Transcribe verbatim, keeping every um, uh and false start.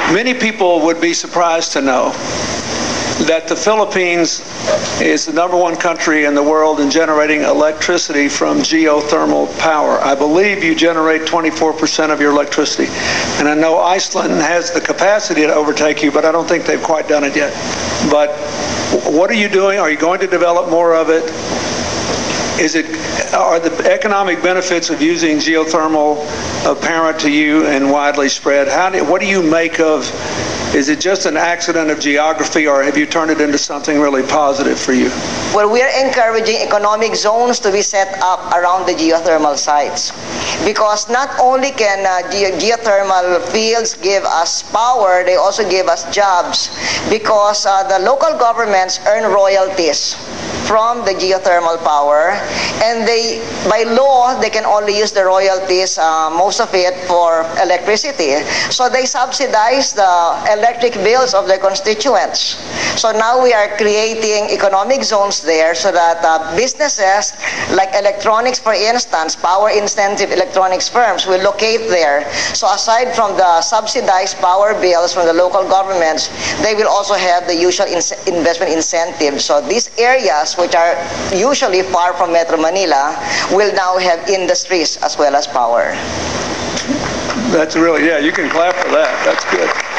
Many people would be surprised to know that the Philippines is the number one country in the world in generating electricity from geothermal power. I believe you generate twenty-four percent of your electricity. And I know Iceland has the capacity to overtake you, but I don't think they've quite done it yet. But what are you doing? Are you going to develop more of it? Is it, are the economic benefits of using geothermal apparent to you and widely spread? How do, what do you make of, is it just an accident of geography, or have you turned it into something really positive for you? Well, we are encouraging economic zones to be set up around the geothermal sites, because not only can uh, ge geothermal fields give us power, they also give us jobs, because uh, the local governments earn royalties from the geothermal power, and they, by law, they can only use the royalties, uh, most of it for electricity. So they subsidize the electric bills of their constituents. So now we are creating economic zones there so that uh, businesses like electronics, for instance, power incentive electronics firms will locate there. So aside from the subsidized power bills from the local governments, they will also have the usual in investment incentives. So these areas, which are usually far from Metro Manila, will now have industries as well as power. That's really, yeah, you can clap for that. That's good.